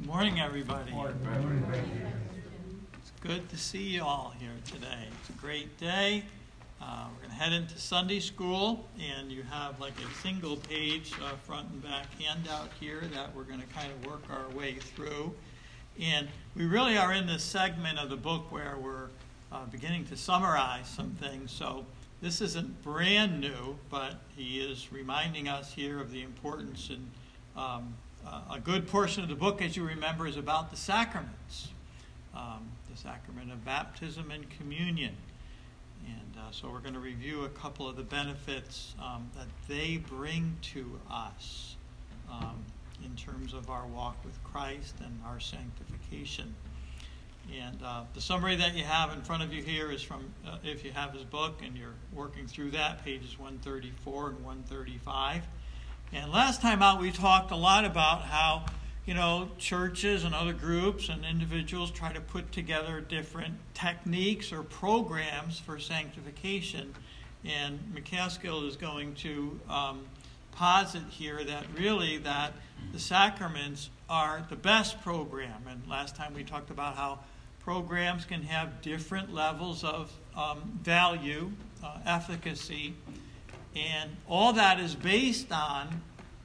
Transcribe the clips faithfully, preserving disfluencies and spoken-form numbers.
morning, everybody. It's good to see you all here today. It's a great day. Uh, we're going to head into Sunday school, and you have like a single page uh, front and back handout here that we're going to kind of work our way through. And we really are in this segment of the book where we're uh, beginning to summarize some things. So this isn't brand new, but he is reminding us here of the importance and um, uh, a good portion of the book, as you remember, is about the sacraments, um, the sacrament of baptism and communion. And uh, so we're going to review a couple of the benefits um, that they bring to us um, in terms of our walk with Christ and our sanctification. And uh, the summary that you have in front of you here is from, uh, if you have his book and you're working through that, pages one thirty-four and one thirty-five. And last time out, we talked a lot about how, you know, churches and other groups and individuals try to put together different techniques or programs for sanctification. And McCaskill is going to um, posit here that really that the sacraments are the best program. And last time we talked about how programs can have different levels of um, value, uh, efficacy, and all that is based on,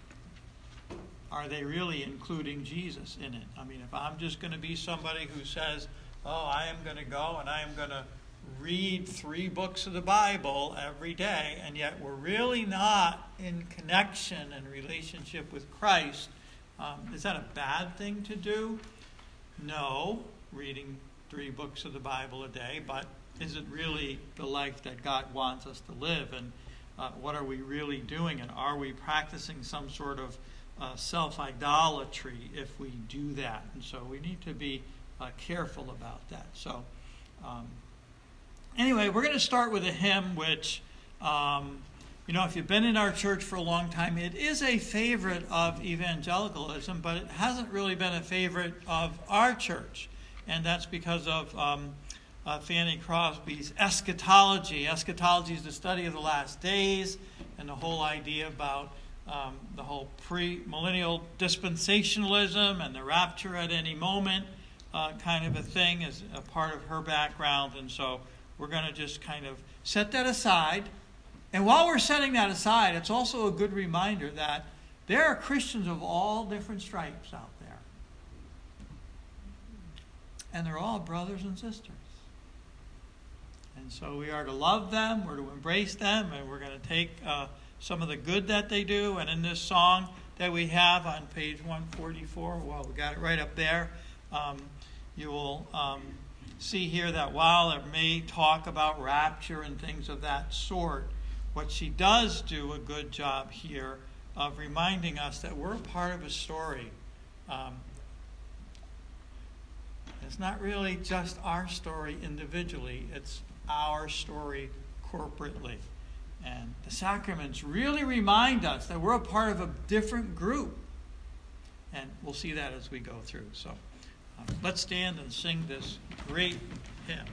are they really including Jesus in it? I mean, if I'm just going to be somebody who says, oh, I am going to go and I am going to read three books of the Bible every day, and yet we're really not in connection and relationship with Christ, um, is that a bad thing to do? No, reading three books of the Bible a day, but is it really the life that God wants us to live? And uh, what are we really doing? And are we practicing some sort of uh, self-idolatry if we do that? And so we need to be uh, careful about that. So um, anyway, we're going to start with a hymn which, um, you know, if you've been in our church for a long time, it is a favorite of evangelicalism, but it hasn't really been a favorite of our church. And that's because of um, uh, Fanny Crosby's eschatology. Eschatology is the study of the last days and the whole idea about um, the whole pre-millennial dispensationalism and the rapture at any moment uh, kind of a thing is a part of her background. And so we're going to just kind of set that aside. And while we're setting that aside, it's also a good reminder that there are Christians of all different stripes out there. And they're all brothers and sisters. And so we are to love them, we're to embrace them, and we're going to take uh, some of the good that they do. And in this song that we have on page one forty-four, well, we got it right up there, um, you will um, see here that while it may talk about rapture and things of that sort, what she does do a good job here of reminding us that we're a part of a story. Um, It's not really just our story individually, it's our story corporately. And the sacraments really remind us that we're a part of a different group. And we'll see that as we go through. So um, let's stand and sing this great hymn.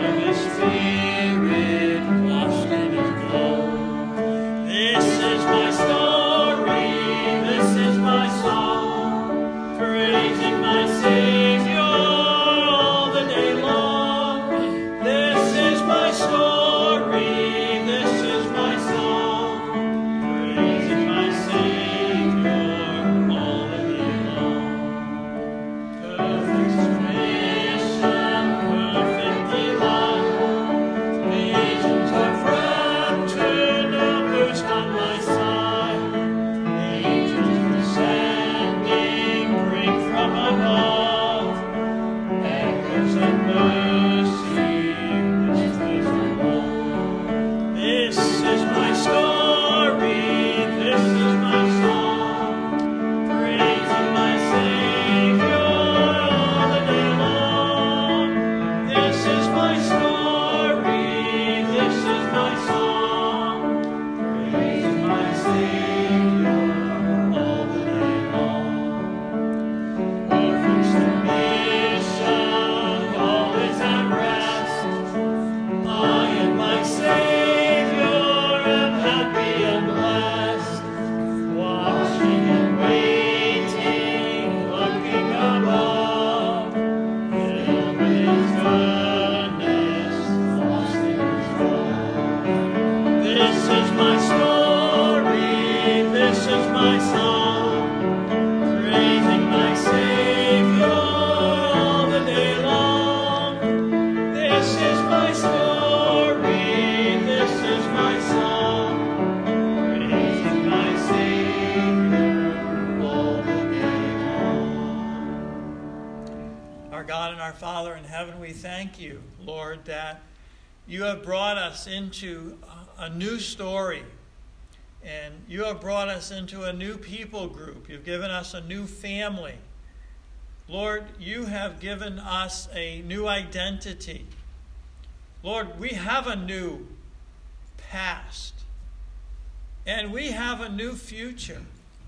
This is my our Father in heaven, we thank you, Lord, that you have brought us into a new story. And you have brought us into a new people group. You've given us a new family. Lord, you have given us a new identity. Lord, we have a new past. And we have a new future.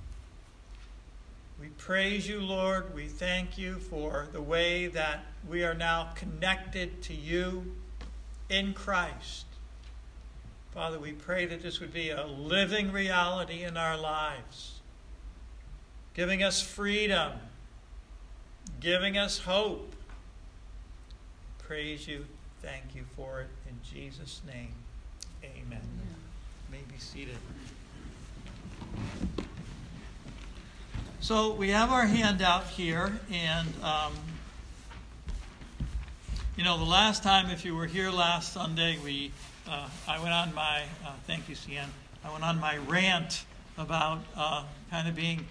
We praise you, Lord. We thank you for the way that we are now connected to you in Christ. Father, we pray that this would be a living reality in our lives, giving us freedom, giving us hope. Praise you. Thank you for it. In Jesus' name, amen. Amen. You may be seated. So we have our handout here, and um, you know, the last time, if you were here last Sunday, we uh, I went on my uh, thank you, Cian. I went on my rant about uh, kind of being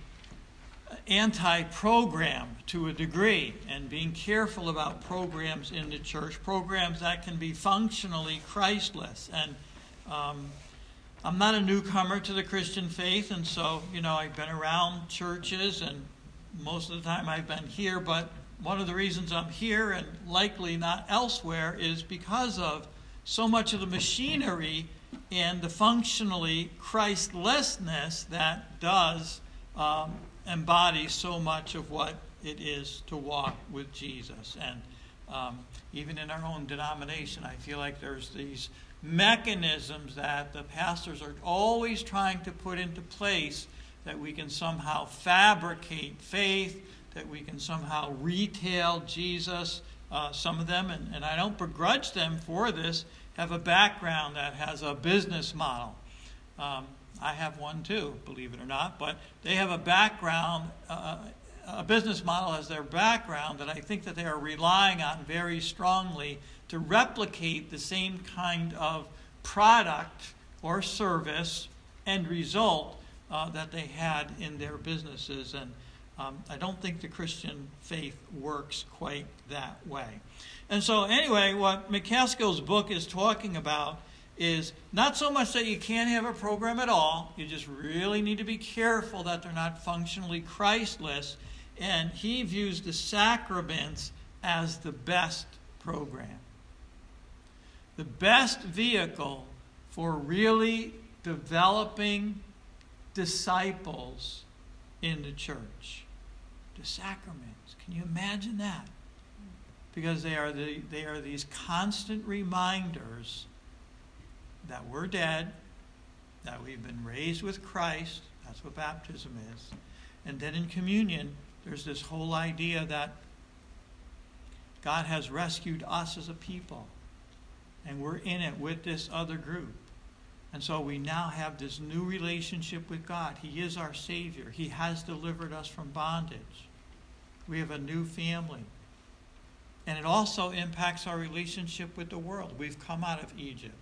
anti-program to a degree, and being careful about programs in the church, programs that can be functionally Christless. And um, I'm not a newcomer to the Christian faith, and so, you know, I've been around churches, and most of the time I've been here, but one of the reasons I'm here and likely not elsewhere is because of so much of the machinery and the functionally Christlessness that does um, embody so much of what it is to walk with Jesus. And um, even in our own denomination, I feel like there's these mechanisms that the pastors are always trying to put into place that we can somehow fabricate faith, that we can somehow retail Jesus. Uh, some of them, and, and I don't begrudge them for this, have a background that has a business model. Um, I have one too, believe it or not, but they have a background, uh, a business model as their background that I think that they are relying on very strongly to replicate the same kind of product or service and result uh, that they had in their businesses. And um, I don't think the Christian faith works quite that way. And so anyway, what McCaskill's book is talking about is not so much that you can't have a program at all. You just really need to be careful that they're not functionally Christless. And he views the sacraments as the best program. The best vehicle for really developing disciples in the church. The sacraments. Can you imagine that? Because they are the they are these constant reminders that we're dead, that we've been raised with Christ. That's what baptism is. And then in communion, there's this whole idea that God has rescued us as a people. And we're in it with this other group. And so we now have this new relationship with God. He is our Savior. He has delivered us from bondage. We have a new family. And it also impacts our relationship with the world. We've come out of Egypt.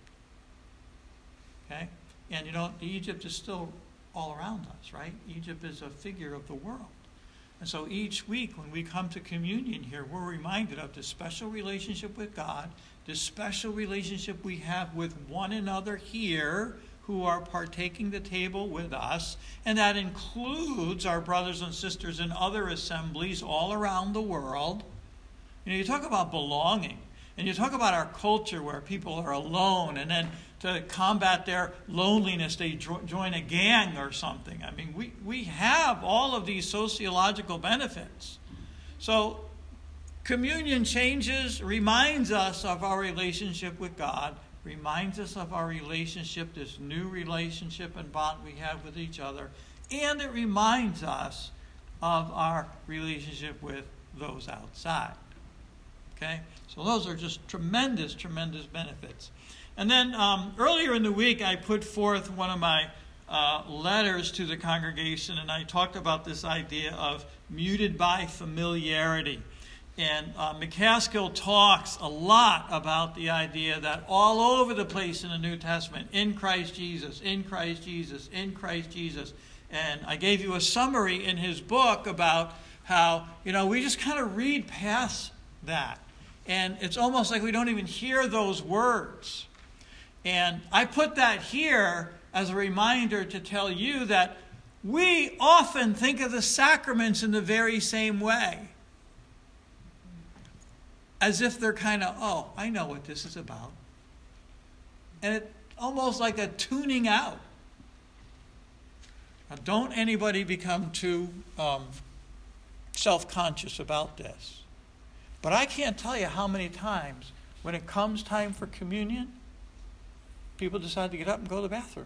Okay? And you know, Egypt is still all around us, right? Egypt is a figure of the world. And so each week when we come to communion here, we're reminded of this special relationship with God, this special relationship we have with one another here who are partaking the table with us, and that includes our brothers and sisters in other assemblies all around the world. You know, you talk about belonging, and you talk about our culture where people are alone, and then to combat their loneliness, they jo- join a gang or something. I mean, we, we have all of these sociological benefits. So communion changes, reminds us of our relationship with God, reminds us of our relationship, this new relationship and bond we have with each other, and it reminds us of our relationship with those outside. Okay? So those are just tremendous, tremendous benefits. And then um, earlier in the week, I put forth one of my uh, letters to the congregation, and I talked about this idea of muted by familiarity. And uh, McCaskill talks a lot about the idea that all over the place in the New Testament, in Christ Jesus, in Christ Jesus, in Christ Jesus. And I gave you a summary in his book about how, you know, we just kind of read past that. And it's almost like we don't even hear those words. And I put that here as a reminder to tell you that we often think of the sacraments in the very same way. As if they're kind of, oh, I know what this is about. And it's almost like a tuning out. Now, don't anybody become too um, self-conscious about this. But I can't tell you how many times when it comes time for communion, people decide to get up and go to the bathroom.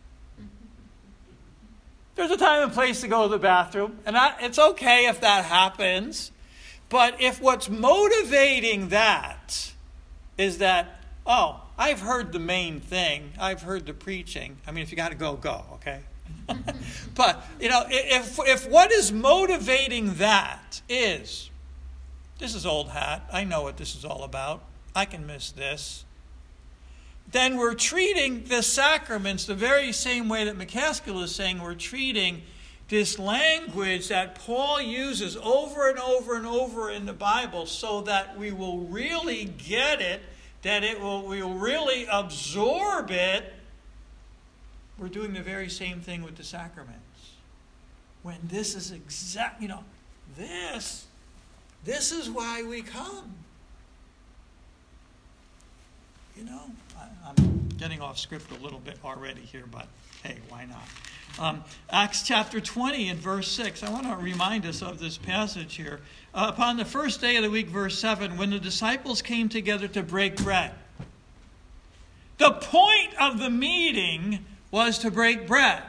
There's a time and place to go to the bathroom, and I, it's okay if that happens. But if what's motivating that is that, oh, I've heard the main thing, I've heard the preaching. I mean, if you got to go, go, okay? But, you know, if if what is motivating that is, this is old hat, I know what this is all about, I can miss this, then we're treating the sacraments the very same way that McCaskill is saying we're treating this language that Paul uses over and over and over in the Bible so that we will really get it, that it will we will really absorb it. We're doing the very same thing with the sacraments. When this is exact, you know, this, this is why we come. You know, I, I'm getting off script a little bit already here, but hey, why not? Um, Acts chapter twenty and verse six. I want to remind us of this passage here. Uh, upon the first day of the week, verse seven, when the disciples came together to break bread. The point of the meeting was to break bread.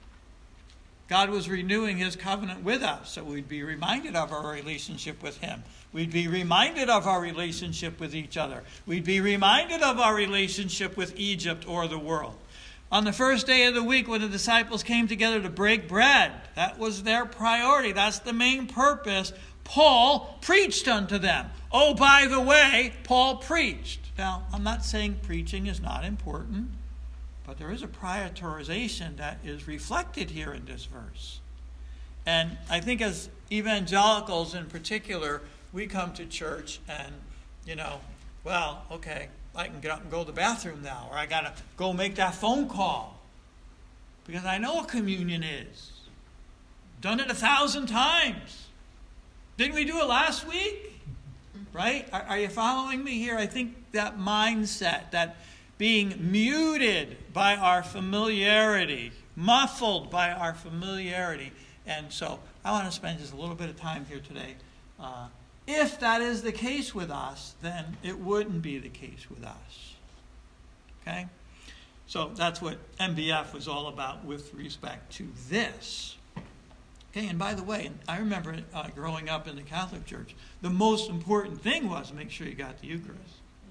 God was renewing his covenant with us, so we'd be reminded of our relationship with him. We'd be reminded of our relationship with each other. We'd be reminded of our relationship with Egypt or the world. On the first day of the week, when the disciples came together to break bread, that was their priority. That's the main purpose. Paul preached unto them. Oh, by the way, Paul preached. Now, I'm not saying preaching is not important, but there is a prioritization that is reflected here in this verse. And I think as evangelicals in particular, we come to church and, you know, well, okay, I can get up and go to the bathroom now, or I got to go make that phone call. Because I know what communion is. Done it a thousand times. Didn't we do it last week? Right? Are, are you following me here? I think that mindset, that being muted by our familiarity, muffled by our familiarity. And so I want to spend just a little bit of time here today. Uh, if that is the case with us, then it wouldn't be the case with us. Okay? So that's what M B F was all about with respect to this. Okay, and by the way, I remember uh, growing up in the Catholic Church, the most important thing was to make sure you got the Eucharist.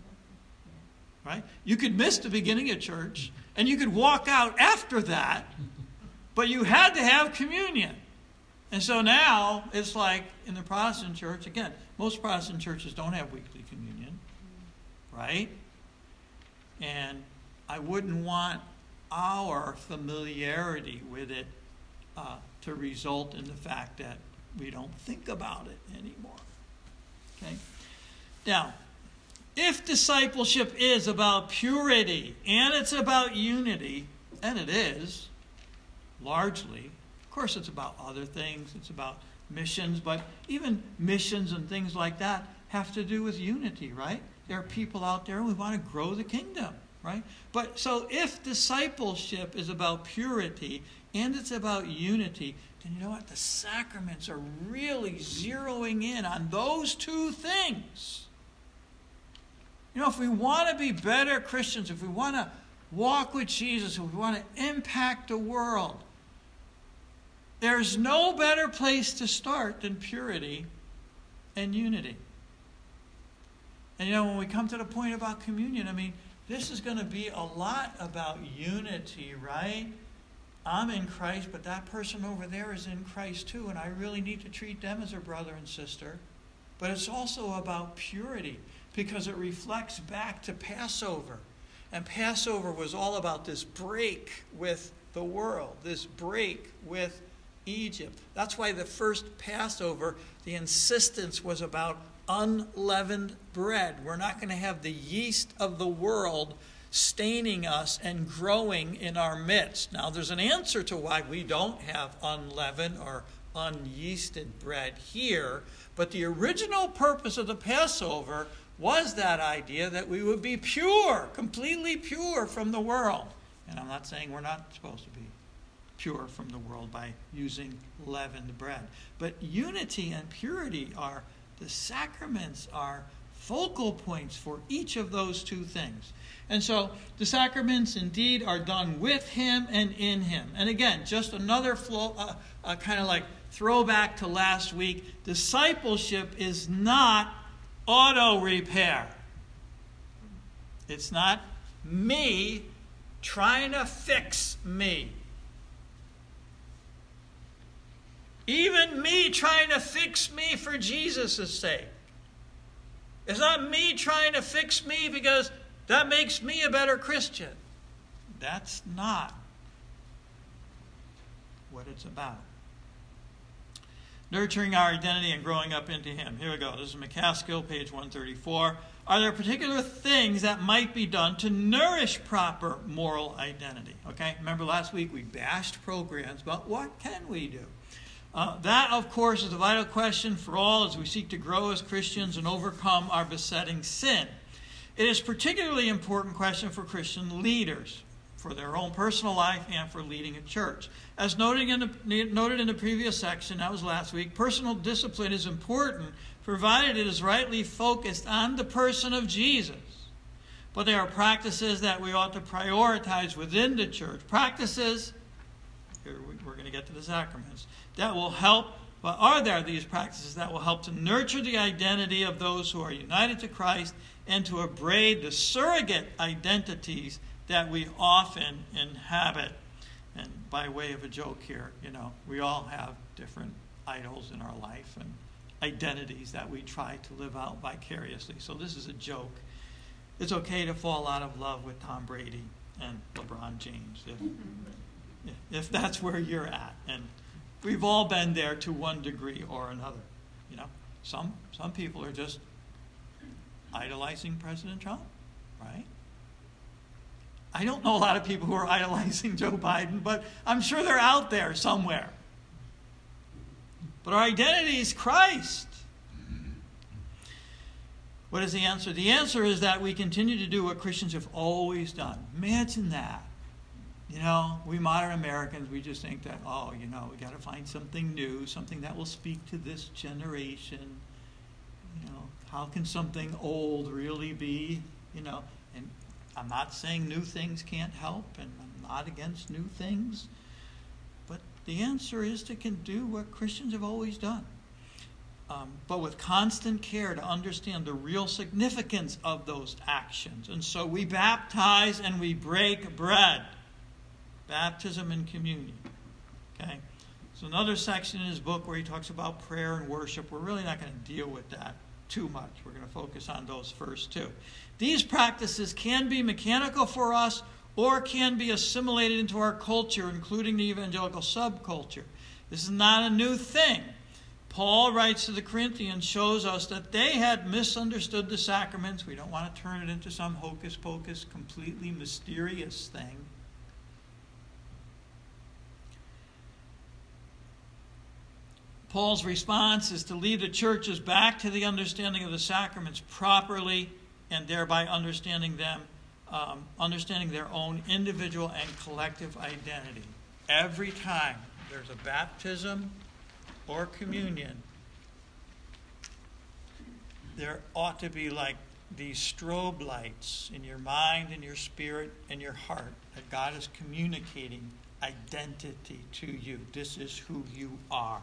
Right? You could miss the beginning of church, and you could walk out after that, but you had to have communion. And so now, it's like in the Protestant church, again, most Protestant churches don't have weekly communion, right? And I wouldn't want our familiarity with it uh, to result in the fact that we don't think about it anymore. Okay? Now, if discipleship is about purity and it's about unity, and it is, largely, of course it's about other things, it's about missions, but even missions and things like that have to do with unity, right? There are people out there who want to grow the kingdom, right? But so if discipleship is about purity and it's about unity, then you know what? The sacraments are really zeroing in on those two things. You know, if we want to be better Christians, if we want to walk with Jesus, if we want to impact the world, there's no better place to start than purity and unity. And you know, when we come to the point about communion, I mean, this is going to be a lot about unity, right? I'm in Christ, but that person over there is in Christ too, and I really need to treat them as a brother and sister. But it's also about purity, because it reflects back to Passover. And Passover was all about this break with the world, this break with Egypt. That's why the first Passover, the insistence was about unleavened bread. We're not going to have the yeast of the world staining us and growing in our midst. Now, there's an answer to why we don't have unleavened or unyeasted bread here, but the original purpose of the Passover was that idea that we would be pure, completely pure from the world. And I'm not saying we're not supposed to be pure from the world by using leavened bread. But unity and purity are, the sacraments are focal points for each of those two things. And so the sacraments indeed are done with him and in him. And again, just another flow, uh, uh, kind of like throwback to last week, discipleship is not auto repair. It's not me trying to fix me. Even me trying to fix me for Jesus' sake. It's not me trying to fix me because that makes me a better Christian. That's not what it's about. Nurturing our identity and growing up into him. Here we go. This is McCaskill, page one thirty-four. Are there particular things that might be done to nourish proper moral identity? Okay, remember last week we bashed programs, but what can we do? Uh, that, of course, is a vital question for all as we seek to grow as Christians and overcome our besetting sin. It is a particularly important question for Christian leaders, for their own personal life and for leading a church. As noted in the, noted in the previous section, that was last week, personal discipline is important provided it is rightly focused on the person of Jesus. But there are practices that we ought to prioritize within the church. Practices, here we're going to get to the sacraments, that will help, but are there these practices that will help to nurture the identity of those who are united to Christ and to abrade the surrogate identities that we often inhabit? And by way of a joke here, you know, we all have different idols in our life and identities that we try to live out vicariously. So this is a joke. It's okay to fall out of love with Tom Brady and LeBron James if, if that's where you're at. And we've all been there to one degree or another. You know, some some people are just idolizing President Trump, right? I don't know a lot of people who are idolizing Joe Biden, but I'm sure they're out there somewhere. But our identity is Christ. What is the answer? The answer is that we continue to do what Christians have always done. Imagine that. You know, we modern Americans, we just think that, oh, you know, we got to find something new, something that will speak to this generation. You know, how can something old really be, you know? And I'm not saying new things can't help, and I'm not against new things. But the answer is to can do what Christians have always done. Um, but with constant care to understand the real significance of those actions. And so we baptize and we break bread. Baptism and communion. Okay? So another section in his book where he talks about prayer and worship. We're really not going to deal with that too much. We're going to focus on those first two. These practices can be mechanical for us or can be assimilated into our culture, including the evangelical subculture. This is not a new thing. Paul writes to the Corinthians, shows us that they had misunderstood the sacraments. We don't want to turn it into some hocus-pocus, completely mysterious thing. Paul's response is to lead the churches back to the understanding of the sacraments properly and thereby understanding them, um, understanding their own individual and collective identity. Every time there's a baptism or communion, there ought to be like these strobe lights in your mind and your spirit and your heart that God is communicating identity to you. This is who you are.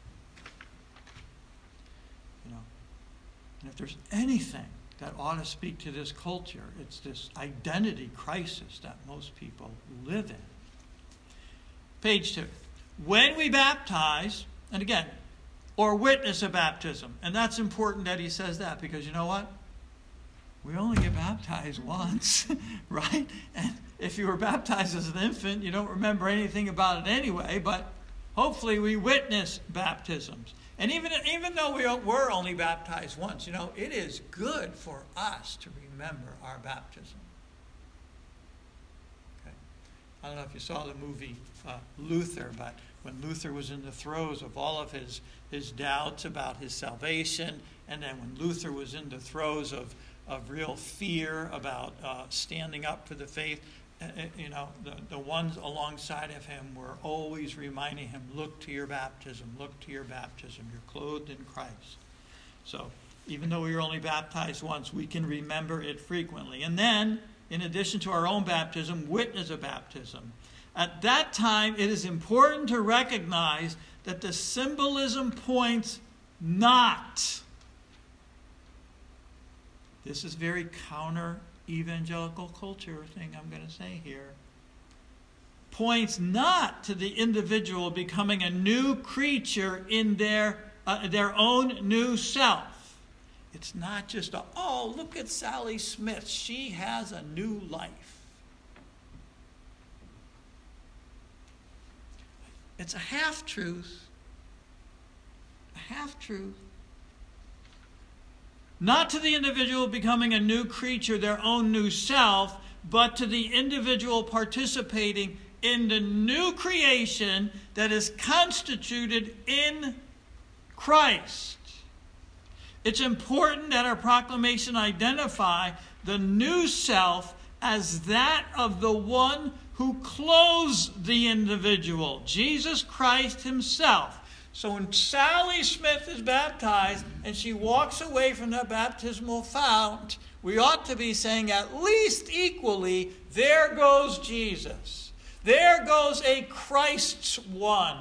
You know, and if there's anything that ought to speak to this culture, it's this identity crisis that most people live in. Page two. When we baptize, and again, or witness a baptism, and that's important that he says that because you know what? We only get baptized once, right? And if you were baptized as an infant, you don't remember anything about it anyway, but Hopefully we witness baptisms. And even, even though we were only baptized once, you know, it is good for us to remember our baptism. Okay. I don't know if you saw the movie uh, Luther, but when Luther was in the throes of all of his, his doubts about his salvation, and then when Luther was in the throes of, of real fear about uh, standing up for the faith, uh, you know, the, the ones alongside of him were always reminding him, look to your baptism, look to your baptism. You're clothed in Christ. So even though we were only baptized once, we can remember it frequently. And then, in addition to our own baptism, witness a baptism. At that time, it is important to recognize that the symbolism points not. This is very counter-evangelical culture thing I'm going to say here. Points not to the individual becoming a new creature in their, uh, their own new self. It's not just a, oh, look at Sally Smith. She has a new life. It's a half-truth. A half-truth. Not to the individual becoming a new creature, their own new self, but to the individual participating in the new creation that is constituted in Christ. It's important that our proclamation identify the new self as that of the one who clothes the individual, Jesus Christ himself. So when Sally Smith is baptized and she walks away from the baptismal fount, we ought to be saying at least equally, there goes Jesus. There goes a Christ's one.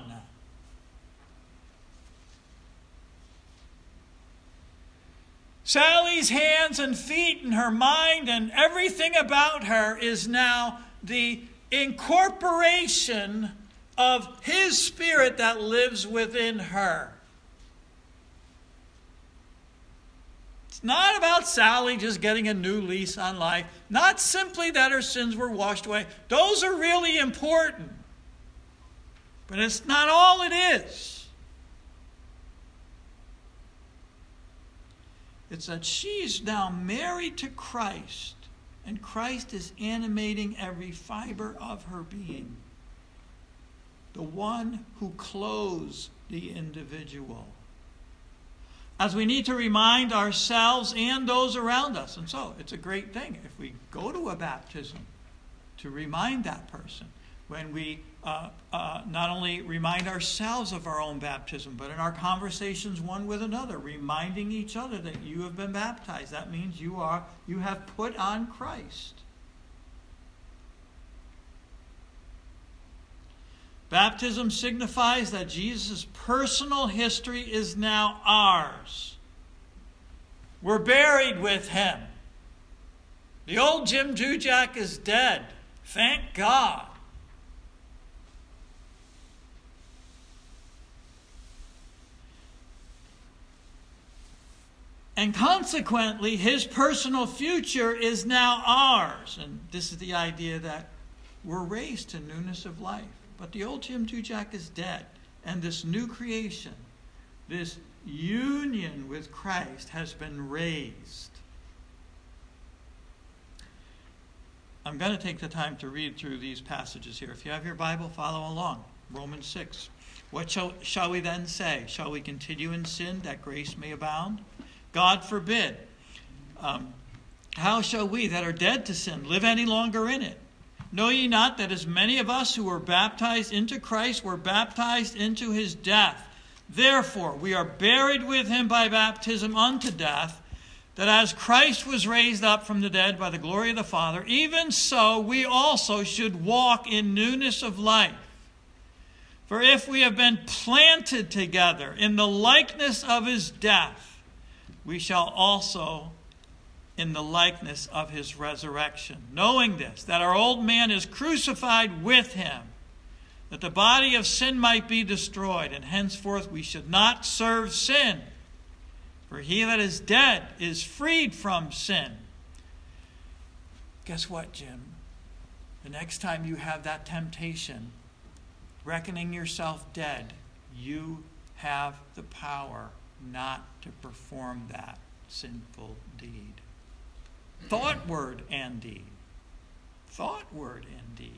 Sally's hands and feet and her mind and everything about her is now the incorporation of his spirit that lives within her. It's not about Sally just getting a new lease on life. Not simply that her sins were washed away. Those are really important. But it's not all it is. It's that she's now married to Christ, and Christ is animating every fiber of her being. The one who clothes the individual. As we need to remind ourselves and those around us. And so it's a great thing if we go to a baptism to remind that person. When we uh, uh, not only remind ourselves of our own baptism, but in our conversations one with another, reminding each other that you have been baptized. That means you are you have put on Christ. Baptism signifies that Jesus' personal history is now ours. We're buried with him. The old Jim Jujak is dead. Thank God. And consequently, his personal future is now ours. And this is the idea that we're raised to newness of life. But the old Jim Jujak is dead. And this new creation, this union with Christ has been raised. I'm going to take the time to read through these passages here. If you have your Bible, follow along. Romans six. What shall, shall we then say? Shall we continue in sin that grace may abound? God forbid. Um, how shall we that are dead to sin live any longer in it? Know ye not that as many of us who were baptized into Christ were baptized into his death? Therefore, we are buried with him by baptism unto death, that as Christ was raised up from the dead by the glory of the Father, even so we also should walk in newness of life. For if we have been planted together in the likeness of his death, we shall also in the likeness of his resurrection. Knowing this, that our old man is crucified with him, that the body of sin might be destroyed, and henceforth we should not serve sin. For he that is dead is freed from sin. Guess what, Jim? The next time you have that temptation, reckoning yourself dead, you have the power not to perform that sinful deed. Thought, word, and deed. Thought, word, and deed.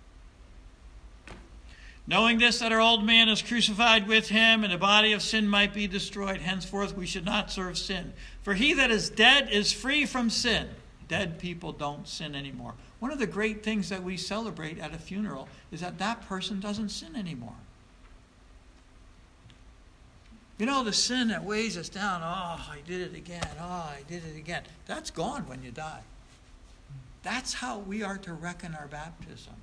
Knowing this, that our old man is crucified with him, and the body of sin might be destroyed, henceforth we should not serve sin. For he that is dead is free from sin. Dead people don't sin anymore. One of the great things that we celebrate at a funeral is that that person doesn't sin anymore. You know, the sin that weighs us down, oh, I did it again, oh, I did it again. That's gone when you die. That's how we are to reckon our baptism.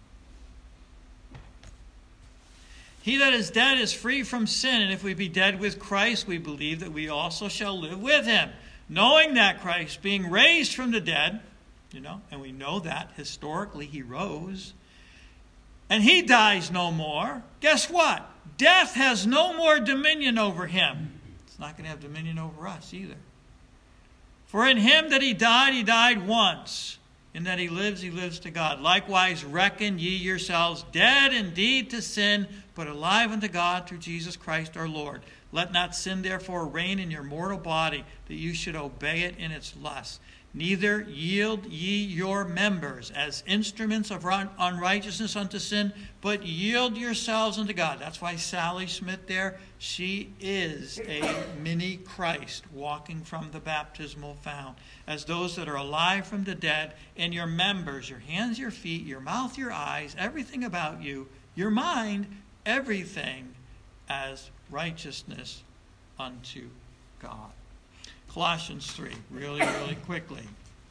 He that is dead is free from sin, and if we be dead with Christ, we believe that we also shall live with him. Knowing that Christ, being raised from the dead, you know, and we know that historically he rose, and he dies no more, guess what? Death has no more dominion over him. It's not going to have dominion over us either. For in him that he died, he died once. In that he lives, he lives to God. Likewise, reckon ye yourselves dead indeed to sin, but alive unto God through Jesus Christ our Lord. Let not sin therefore reign in your mortal body, that you should obey it in its lusts. Neither yield ye your members as instruments of unrighteousness unto sin, but yield yourselves unto God. That's why Sally Smith there, she is a mini Christ walking from the baptismal fount. As those that are alive from the dead, and your members, your hands, your feet, your mouth, your eyes, everything about you, your mind, everything as righteousness unto God. Colossians three, really, really quickly.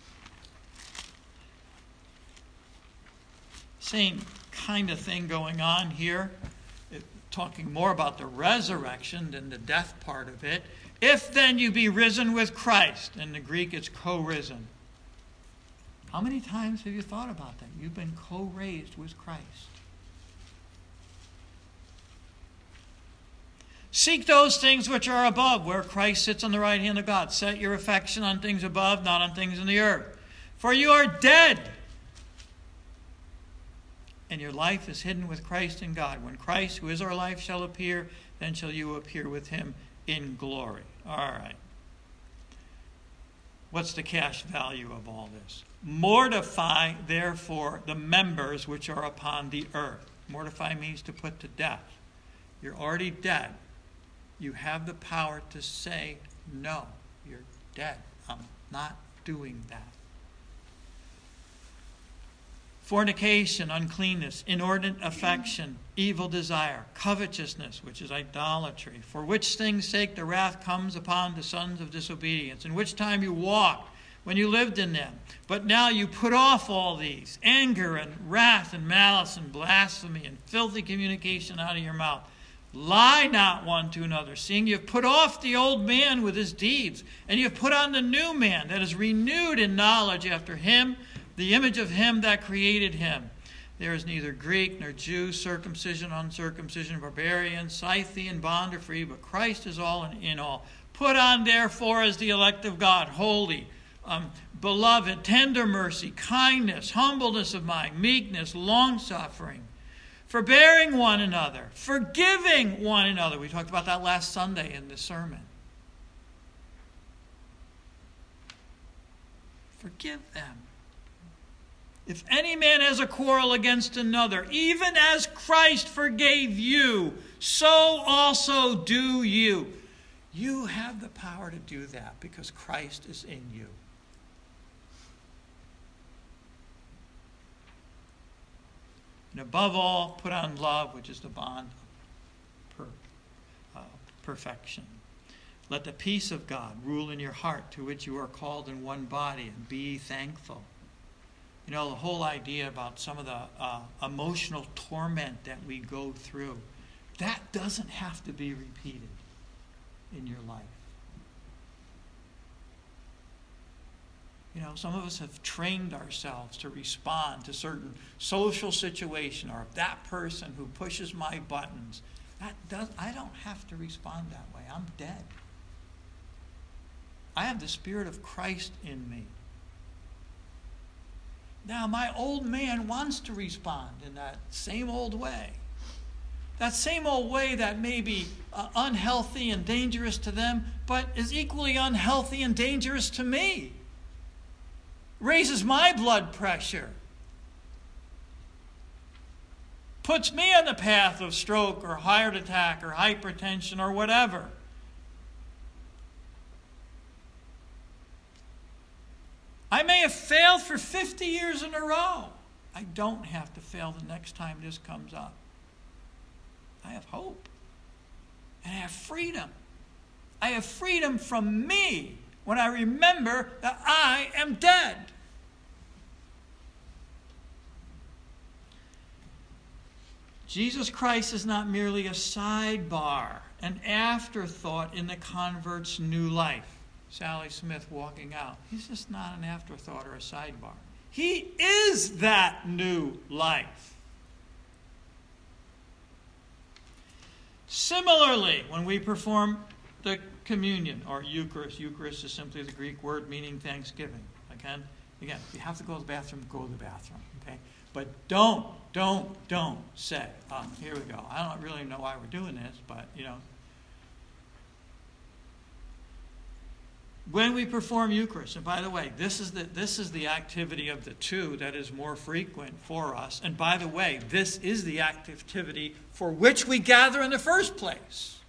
Same kind of thing going on here, it, talking more about the resurrection than the death part of it. If then you be risen with Christ, in the Greek it's co-risen. How many times have you thought about that? You've been co-raised with Christ. Seek those things which are above, where Christ sits on the right hand of God. Set your affection on things above, not on things in the earth. For you are dead, and your life is hidden with Christ in God. When Christ, who is our life, shall appear, then shall you appear with him in glory. All right. What's the cash value of all this? Mortify, therefore, the members which are upon the earth. Mortify means to put to death. You're already dead. You have the power to say, no, you're dead. I'm not doing that. Fornication, uncleanness, inordinate affection, evil desire, covetousness, which is idolatry, for which things' sake the wrath comes upon the sons of disobedience, in which time you walked when you lived in them. But now you put off all these, anger and wrath and malice and blasphemy and filthy communication out of your mouth. Lie not one to another, seeing you have put off the old man with his deeds, and you have put on the new man that is renewed in knowledge after him, the image of him that created him. There is neither Greek nor Jew, circumcision, uncircumcision, barbarian, Scythian, bond or free, but Christ is all and in all. Put on therefore as the elect of God, holy, um, beloved, tender mercy, kindness, humbleness of mind, meekness, long-suffering, forbearing one another, forgiving one another. We talked about that last Sunday in the sermon. Forgive them. If any man has a quarrel against another, even as Christ forgave you, so also do you. You have the power to do that because Christ is in you. And above all, put on love, which is the bond of per, uh, perfection. Let the peace of God rule in your heart, to which you are called in one body, and be thankful. You know, the whole idea about some of the uh, emotional torment that we go through, that doesn't have to be repeated in your life. You know, some of us have trained ourselves to respond to certain social situation, or if that person who pushes my buttons, that does, I don't have to respond that way. I'm dead. I have the Spirit of Christ in me. Now, my old man wants to respond in that same old way. that same old way that may be uh, unhealthy and dangerous to them, but is equally unhealthy and dangerous to me. Raises my blood pressure. Puts me on the path of stroke or heart attack or hypertension or whatever. I may have failed for fifty years in a row. I don't have to fail the next time this comes up. I have hope. And I have freedom. I have freedom from me when I remember that I am dead. Jesus Christ is not merely a sidebar, an afterthought in the convert's new life. Sally Smith walking out. He's just not an afterthought or a sidebar. He is that new life. Similarly, when we perform the communion or Eucharist, Eucharist is simply the Greek word meaning thanksgiving. Again, again, if you have to go to the bathroom, go to the bathroom. Okay? But don't, don't, don't say, oh, here we go. I don't really know why we're doing this, but, you know. When we perform Eucharist, and by the way, this is the, this is the activity of the two that is more frequent for us. And by the way, this is the activity for which we gather in the first place.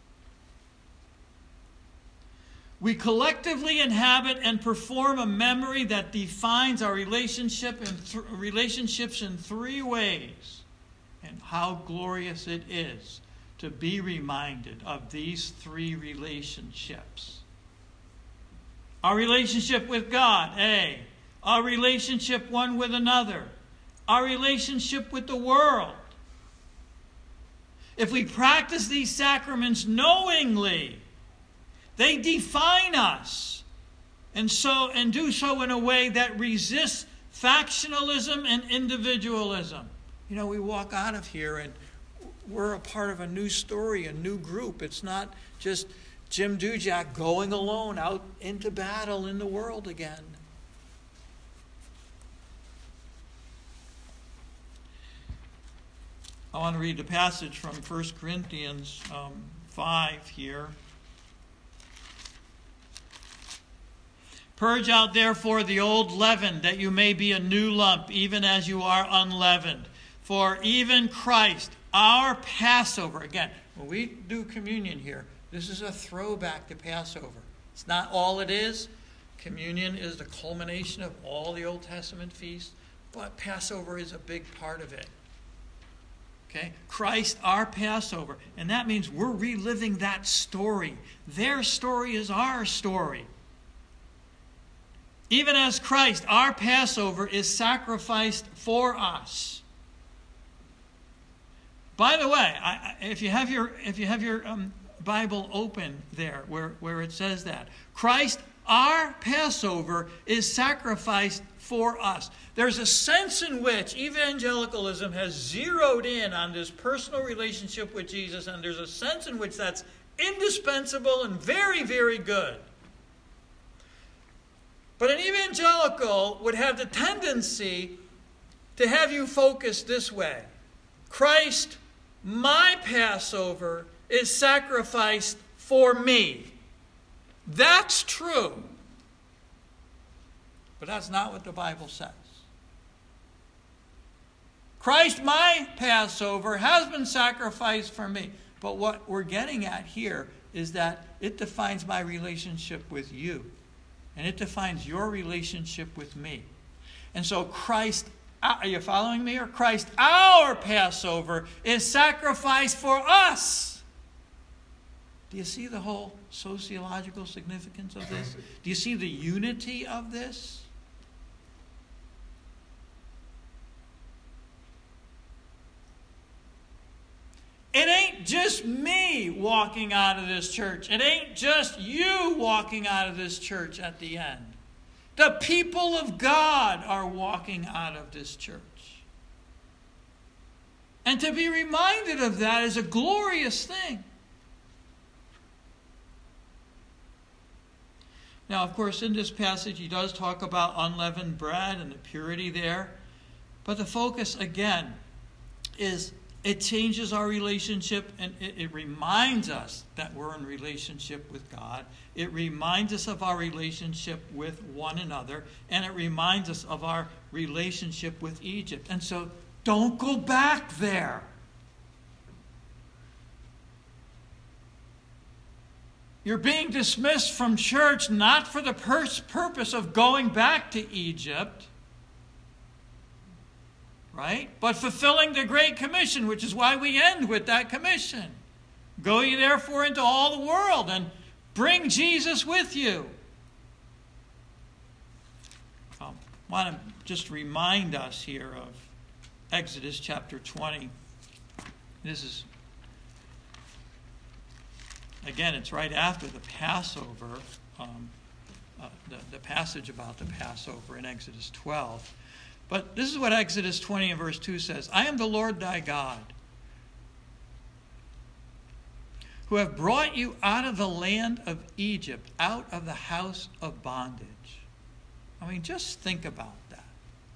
We collectively inhabit and perform a memory that defines our relationship and th- relationships in three ways. And how glorious it is to be reminded of these three relationships. Our relationship with God, A. Our relationship one with another. Our relationship with the world. If we practice these sacraments knowingly, they define us. And so and do so in a way that resists factionalism and individualism. You know, we walk out of here and we're a part of a new story, a new group. It's not just Jim Dujak going alone out into battle in the world again. I want to read the passage from First Corinthians um, five here. Purge out therefore the old leaven, that you may be a new lump, even as you are unleavened. For even Christ, our Passover, again, when we do communion here, this is a throwback to Passover. It's not all it is. Communion is the culmination of all the Old Testament feasts, but Passover is a big part of it. Okay? Christ, our Passover. And that means we're reliving that story. Their story is our story. Even as Christ, our Passover, is sacrificed for us. By the way, I, if you have your if you have your um, Bible open there, where, where it says that Christ, our Passover, is sacrificed for us. There's a sense in which evangelicalism has zeroed in on this personal relationship with Jesus, and there's a sense in which that's indispensable and very, very good. But an evangelical would have the tendency to have you focus this way. Christ, my Passover, is sacrificed for me. That's true. But that's not what the Bible says. Christ, my Passover, has been sacrificed for me. But what we're getting at here is that it defines my relationship with you. And it defines your relationship with me. And so Christ, are you following me? Or Christ, our Passover, is sacrificed for us. Do you see the whole sociological significance of this? Do you see the unity of this? It ain't just me walking out of this church. It ain't just you walking out of this church at the end. The people of God are walking out of this church. And to be reminded of that is a glorious thing. Now, of course, in this passage, he does talk about unleavened bread and the purity there. But the focus, again, is It changes our relationship, and it, it reminds us that we're in relationship with God. It reminds us of our relationship with one another, and it reminds us of our relationship with Egypt. And so don't go back there. You're being dismissed from church not for the pur- purpose of going back to Egypt, right? But fulfilling the Great Commission, which is why we end with that commission. Go ye therefore into all the world and bring Jesus with you. I want to just remind us here of Exodus chapter twenty. This is, again, it's right after the Passover, um, uh, the, the passage about the Passover in Exodus twelve. But this is what Exodus twenty and verse two says. I am the Lord thy God, who have brought you out of the land of Egypt, out of the house of bondage. I mean, just think about that.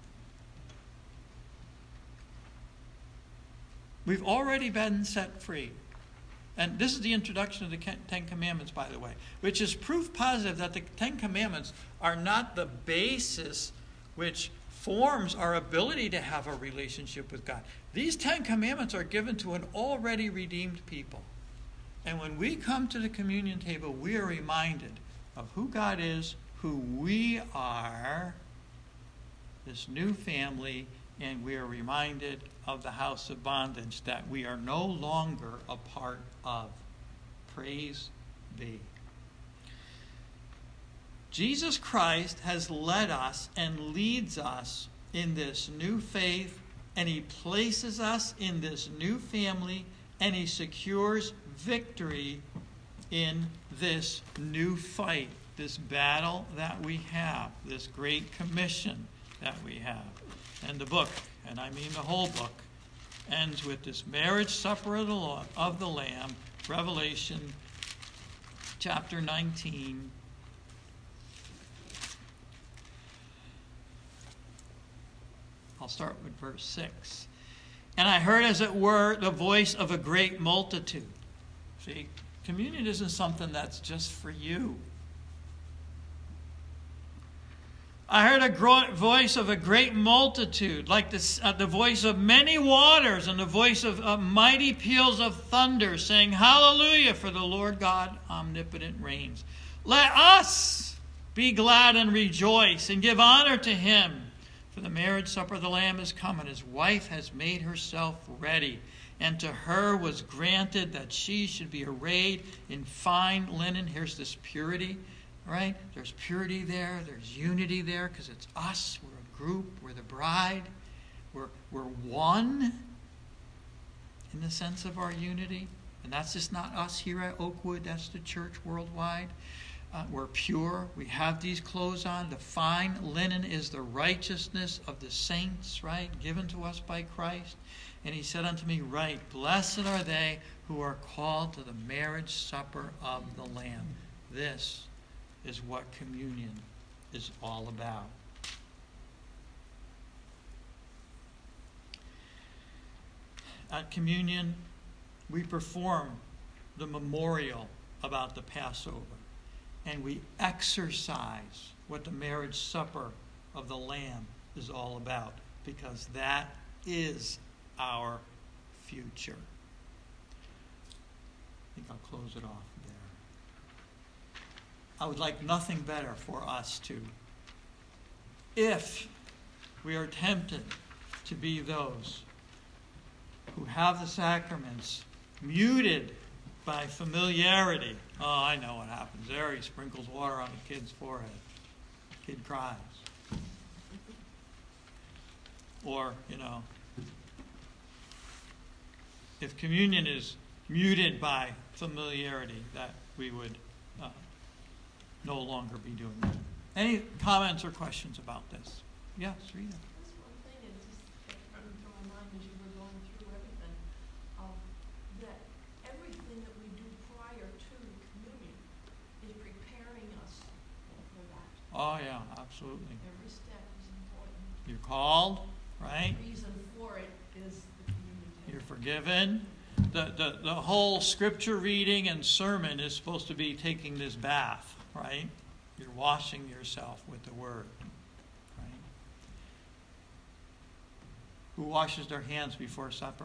We've already been set free. And this is the introduction of the Ten Commandments, by the way, which is proof positive that the Ten Commandments are not the basis which forms our ability to have a relationship with God. These Ten Commandments are given to an already redeemed people. And when we come to the communion table, we are reminded of who God is, who we are, this new family, and we are reminded of the house of bondage that we are no longer a part of. Praise be. Jesus Christ has led us and leads us in this new faith, and he places us in this new family, and he secures victory in this new fight, this battle that we have, this great commission that we have. And the book, and I mean the whole book, ends with this marriage supper of the, Lord, of the Lamb, Revelation chapter nineteen. I'll start with verse six. And I heard, as it were, the voice of a great multitude. See, communion isn't something that's just for you. I heard a gro- voice of a great multitude, like the, uh, the voice of many waters and the voice of uh, mighty peals of thunder, saying, Hallelujah, for the Lord God omnipotent reigns. Let us be glad and rejoice and give honor to him. For the marriage supper of the Lamb is come, and his wife has made herself ready. And to her was granted that she should be arrayed in fine linen. Here's this purity. Right? There's purity there. There's unity there because it's us. We're a group. We're the bride. We're, we're one in the sense of our unity. And that's just not us here at Oakwood. That's the church worldwide. Uh, we're pure. We have these clothes on. The fine linen is the righteousness of the saints, right? Given to us by Christ. And he said unto me, Right, blessed are they who are called to the marriage supper of the Lamb. This is what communion is all about. At communion, we perform the memorial about the Passover, and we exercise what the marriage supper of the Lamb is all about, because that is our future. I think I'll close it off there. I would like nothing better for us to, if we are tempted to be those who have the sacraments muted by familiarity. Oh, I know what happens there. He sprinkles water on the kid's forehead. The kid cries. Or, you know, if communion is muted by familiarity, that we would uh, no longer be doing that. Any comments or questions about this? Yes, Rita. This one thing is just coming to my mind as you were going through everything, um, that everything that we do prior to communion is preparing us for that. Oh, yeah, absolutely. Every step is important. You're called, right? The reason for it is the communion table. You're forgiven. The, the, the whole scripture reading and sermon is supposed to be taking this bath, right? You're washing yourself with the word, right? Who washes their hands before supper?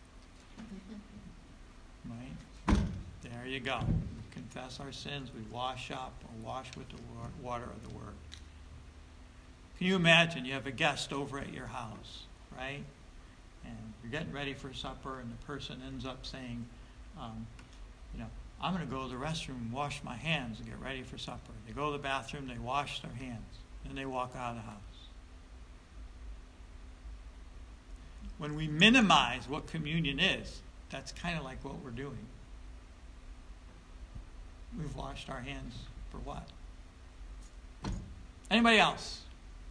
Right? There you go. We confess our sins. We wash up or wash with the water of the word. Can you imagine you have a guest over at your house, right? And you're getting ready for supper, and the person ends up saying, um, you know, I'm going to go to the restroom and wash my hands and get ready for supper. They go to the bathroom, they wash their hands, and they walk out of the house. When we minimize what communion is, that's kind of like what we're doing. We've washed our hands for what? Anybody else?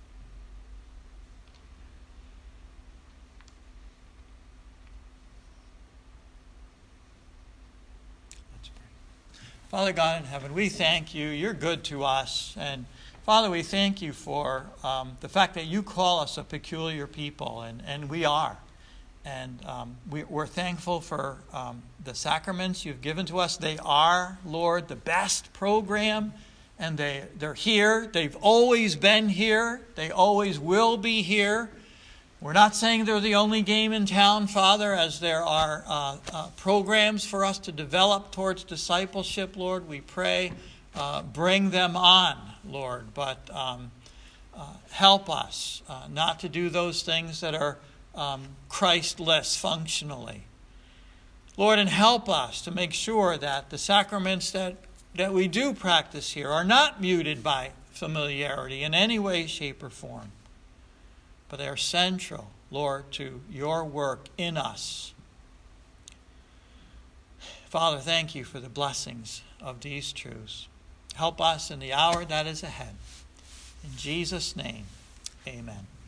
Father God in heaven, we thank you. You're good to us. And Father, we thank you for um, the fact that you call us a peculiar people, and, and we are. And um, we, we're thankful for um, the sacraments you've given to us. They are, Lord, the best program, and they, they're here. They've always been here. They always will be here. We're not saying they're the only game in town, Father, as there are uh, uh, programs for us to develop towards discipleship, Lord. We pray, uh, bring them on, Lord, but um, uh, help us uh, not to do those things that are um, Christless functionally. Lord, and help us to make sure that the sacraments that, that we do practice here are not muted by familiarity in any way, shape, or form, but they are central, Lord, to your work in us. Father, thank you for the blessings of these truths. Help us in the hour that is ahead. In Jesus' name, amen.